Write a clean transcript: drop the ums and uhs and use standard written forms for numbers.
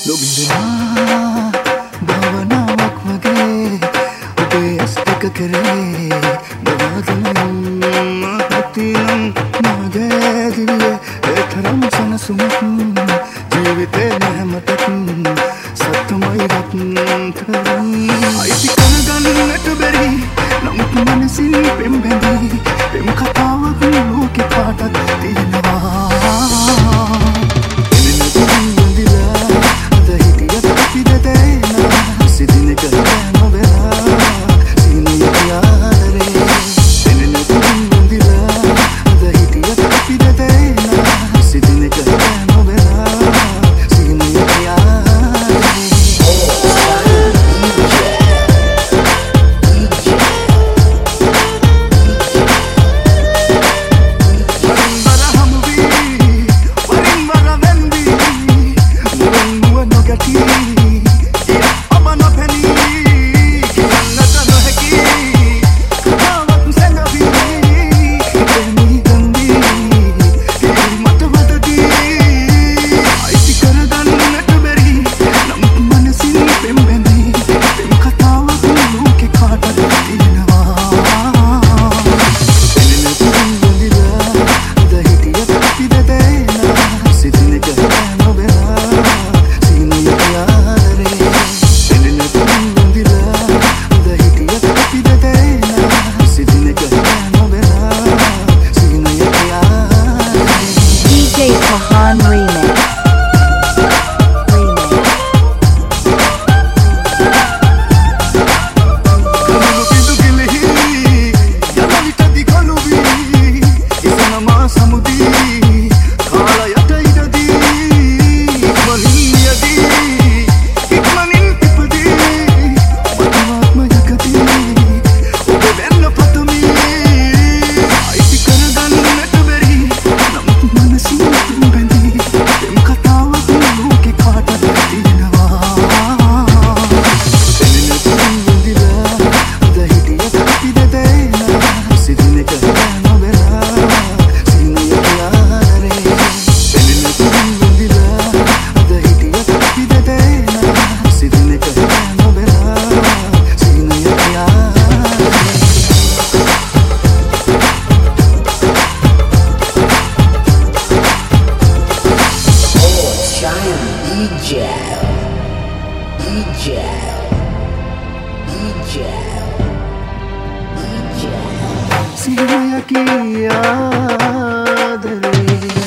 නොබිඳනා භාවනාවක් වගේ ඔබේ ඇස් දෙක කරේ බවාදනම් ඇතිනම් මාගේ දිවියේ ඒතරම් සනසුමක් ජීවිතේ නැමතක් සත්‍යමයි රත්තරන් අයිති කරගන්නට බැරි නමුත් මනසින් පෙම් බැඳි පෙම් කතාවක් ලෝකේ පාටක් තියෙනවා Siya ki yaad hai